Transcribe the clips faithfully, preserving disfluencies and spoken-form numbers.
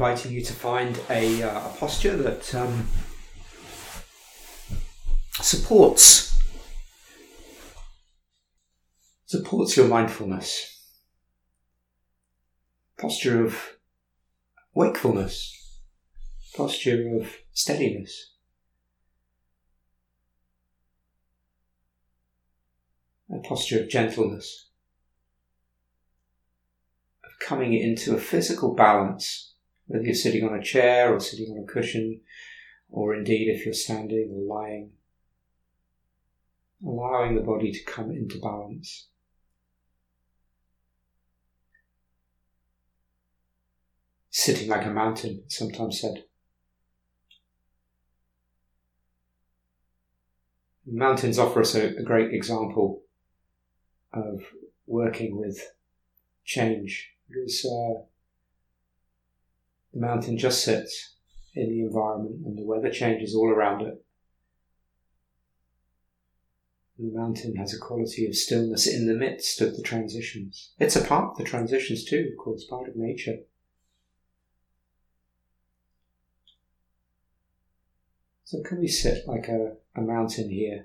inviting you to find a, uh, a posture that um, supports supports your mindfulness. Posture of wakefulness, posture of steadiness. A posture of gentleness, of coming into a physical balance, whether you're sitting on a chair or sitting on a cushion, or indeed if you're standing or lying, allowing the body to come into balance. Sitting like a mountain, it's sometimes said. Mountains offer us a, a great example of working with change, because uh, the mountain just sits in the environment and the weather changes all around it. And the mountain has a quality of stillness in the midst of the transitions. It's a part of the transitions too, of course, part of nature. So can we sit like a, a mountain here?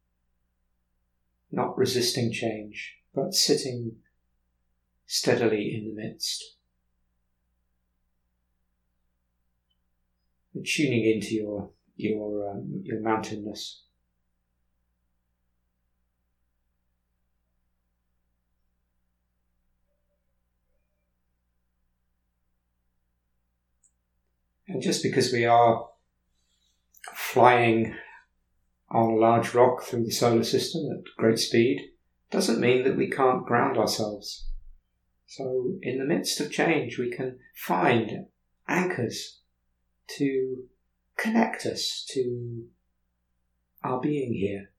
Not resisting change, but sitting steadily in the midst. And tuning into your your um, your mountainness. And just because we are flying on a large rock through the solar system at great speed doesn't mean that we can't ground ourselves. So in the midst of change, we can find anchors to connect us to our being here.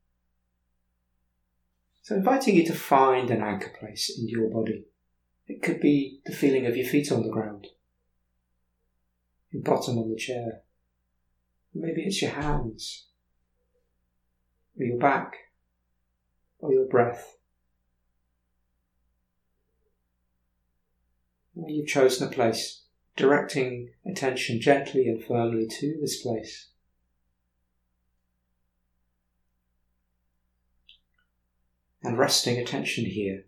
So inviting you to find an anchor place in your body. It could be the feeling of your feet on the ground, your bottom on the chair. Maybe it's your hands, or your back, or your breath. Well, you've chosen a place, directing attention gently and firmly to this place. And resting attention here.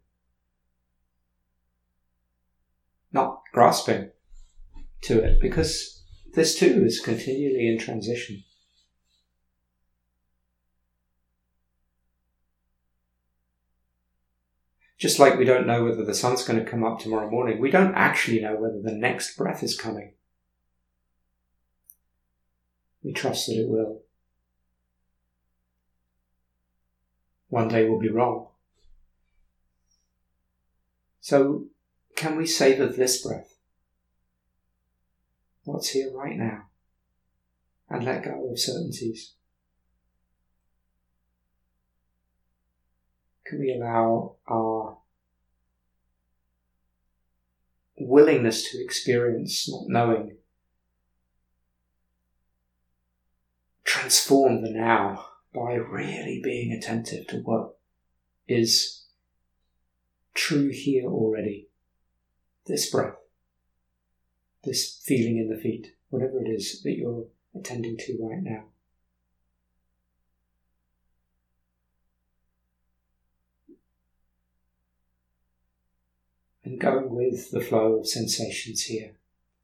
Not grasping to it, because this too is continually in transition. Just like we don't know whether the sun's going to come up tomorrow morning, we don't actually know whether the next breath is coming. We trust that it will. One day we'll be wrong. So, can we savour this breath? What's here right now? And let go of certainties. Can we allow our willingness to experience not knowing transform the now by really being attentive to what is true here already? This breath, this feeling in the feet, whatever it is that you're attending to right now. And going with the flow of sensations here,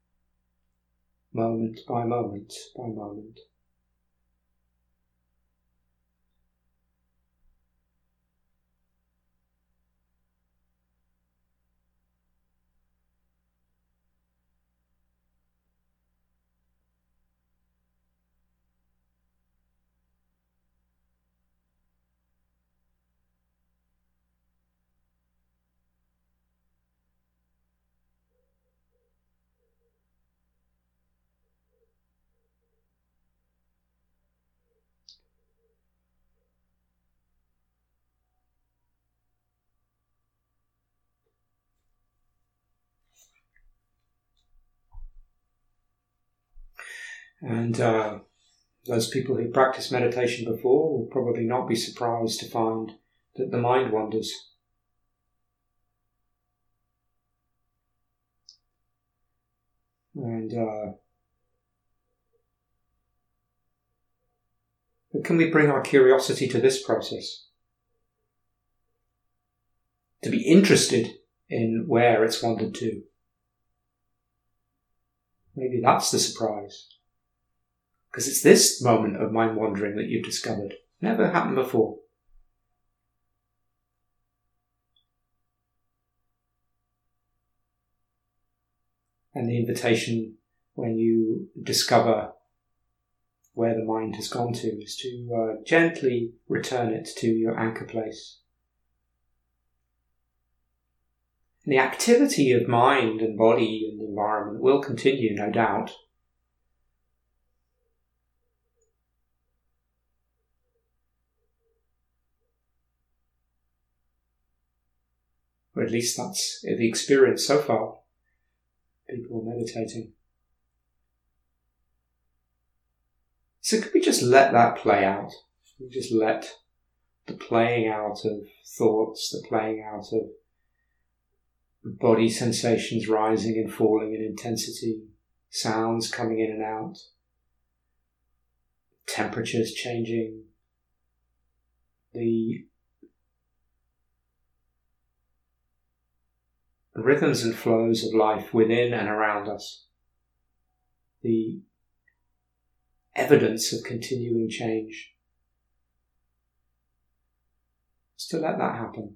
moment by moment by moment. And uh, those people who practiced meditation before will probably not be surprised to find that the mind wanders. And uh, but can we bring our curiosity to this process? To be interested in where it's wandered to. Maybe that's the surprise. Because it's this moment of mind wandering that you've discovered. Never happened before. And the invitation when you discover where the mind has gone to is to uh, gently return it to your anchor place. And the activity of mind and body and environment will continue, no doubt. Or at least that's the experience so far. People meditating. So could we just let that play out? We just let the playing out of thoughts, the playing out of body sensations rising and falling in intensity, sounds coming in and out, temperatures changing, the rhythms and flows of life within and around us, the evidence of continuing change. Just to let that happen.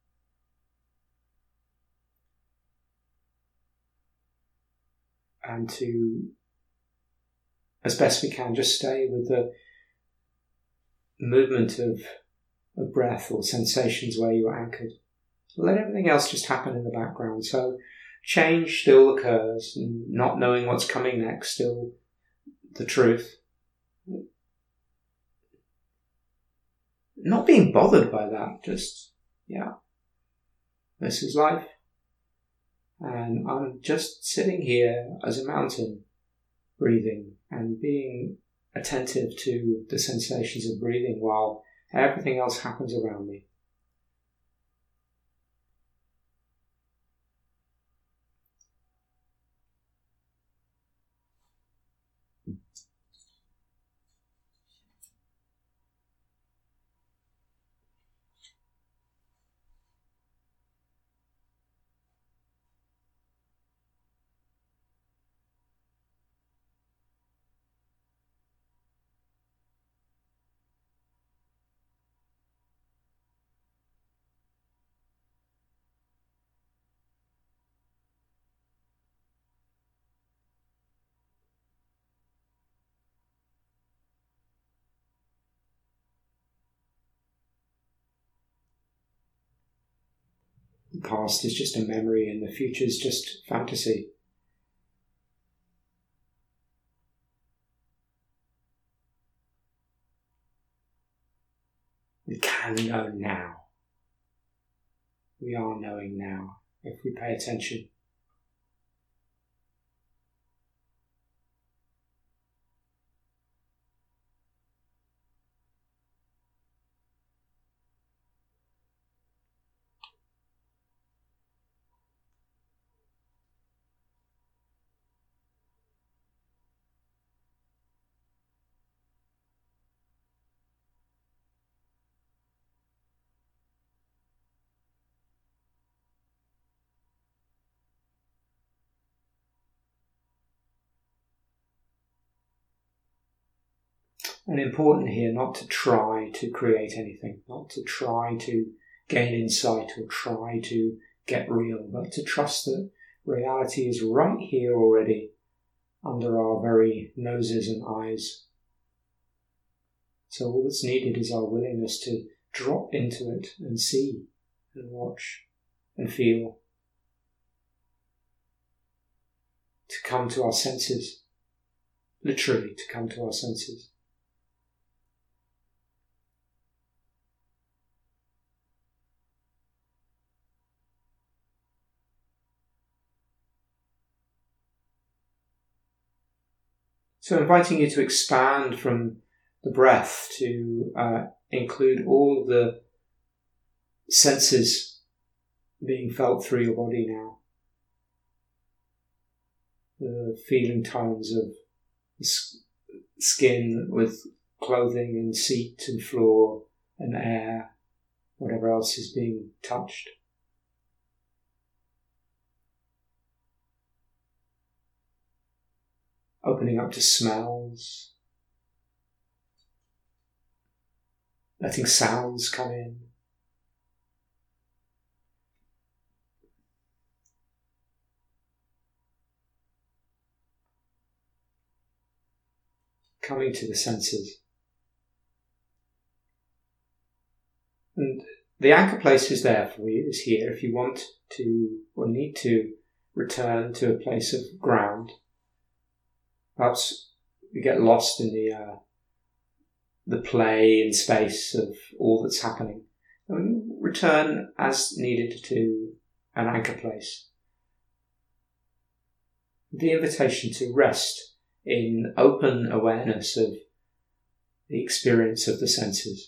And to, as best we can, just stay with the movement of, of breath or sensations where you are anchored. Let everything else just happen in the background. So change still occurs, and not knowing what's coming next, still the truth. Not being bothered by that, just, yeah, this is life. And I'm just sitting here as a mountain, breathing and being attentive to the sensations of breathing while everything else happens around me. The past is just a memory and the future is just fantasy. We can know now. We are knowing now if we pay attention. And important here not to try to create anything, not to try to gain insight or try to get real, but to trust that reality is right here already under our very noses and eyes. So all that's needed is our willingness to drop into it and see and watch and feel, to come to our senses, literally to come to our senses. So inviting you to expand from the breath to uh, include all of the senses being felt through your body now. the feeling tones of the skin with clothing and seat and floor and air, whatever else is being touched. Opening up to smells, letting sounds come in. Coming to the senses. And the anchor place is there for you, is here. If you want to or need to return to a place of ground, perhaps you get lost in the uh, the play and space of all that's happening, and return as needed to an anchor place. The invitation to rest in open awareness of the experience of the senses,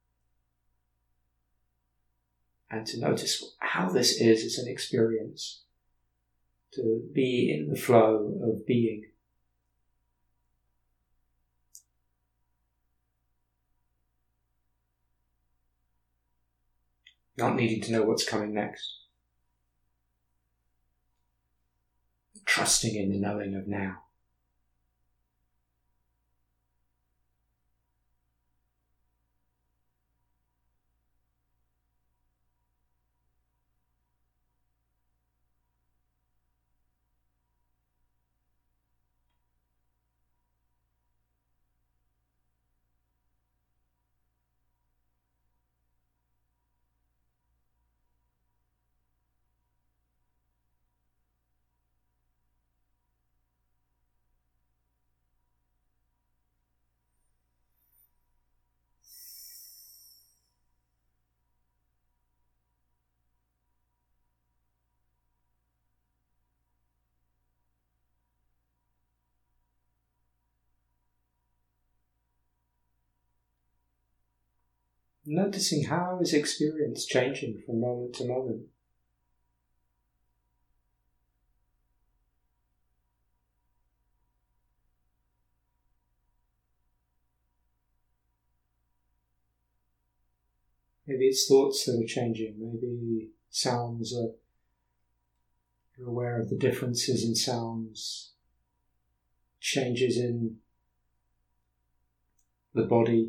and to notice how this is as an experience, to be in the flow of being. Not needing to know what's coming next. Trusting in the knowing of now. Noticing how is experience changing from moment to moment. Maybe it's thoughts that are changing, maybe sounds are, you're aware of the differences in sounds, changes in the body.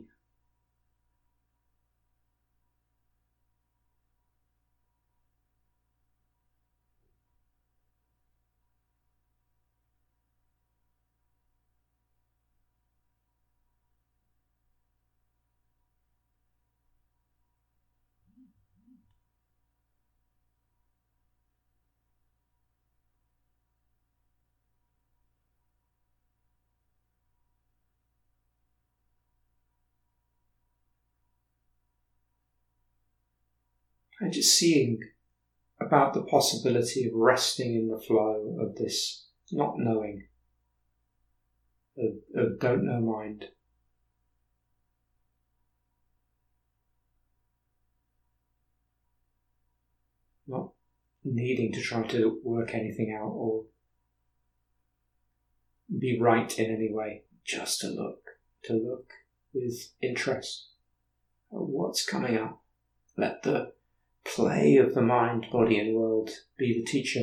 And just seeing about the possibility of resting in the flow of this not knowing, of, of don't know mind. Not needing to try to work anything out or be right in any way, just to look, to look with interest at what's coming up. Let the play of the mind, body and world be the teacher.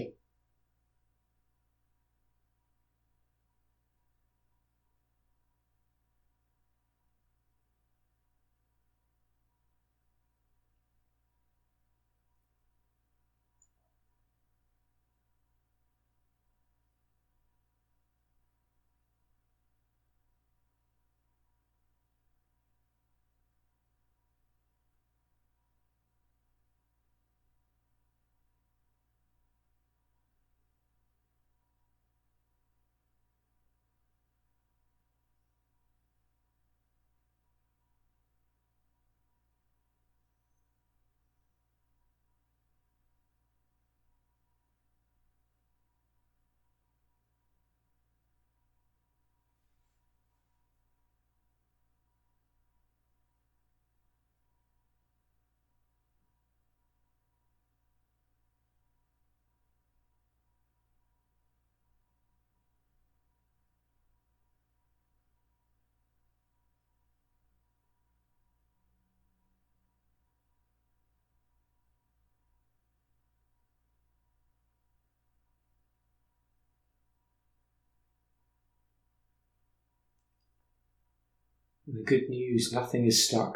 And the good news, nothing is stuck.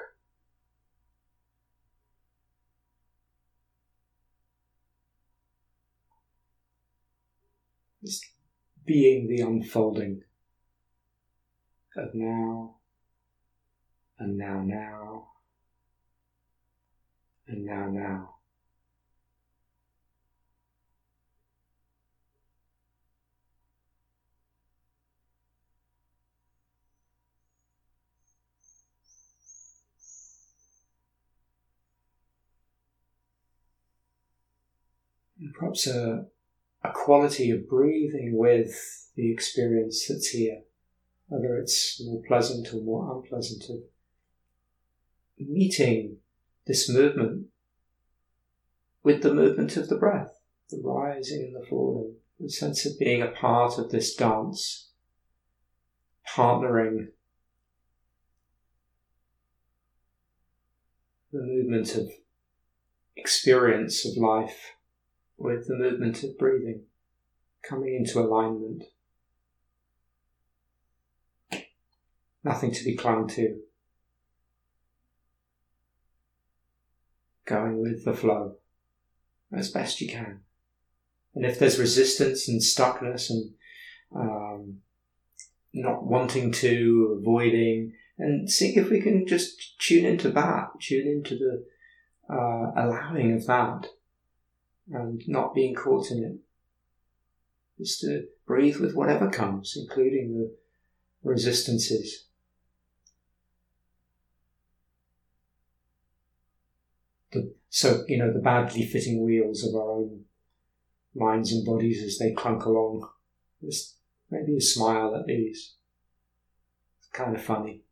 Just being the unfolding of now, and now now, and now now. And perhaps a, a quality of breathing with the experience that's here, whether it's more pleasant or more unpleasant, of meeting this movement with the movement of the breath, the rising and the falling, the sense of being a part of this dance, partnering the movement of experience of life with the movement of breathing, coming into alignment. Nothing to be clung to. Going with the flow as best you can. And if there's resistance and stuckness and um, not wanting to, avoiding, and see if we can just tune into that, tune into the uh, allowing of that and not being caught in it. Just to breathe with whatever comes, including the resistances. The, so, you know, the badly fitting wheels of our own minds and bodies as they clunk along. Just maybe a smile at these. It's kind of funny.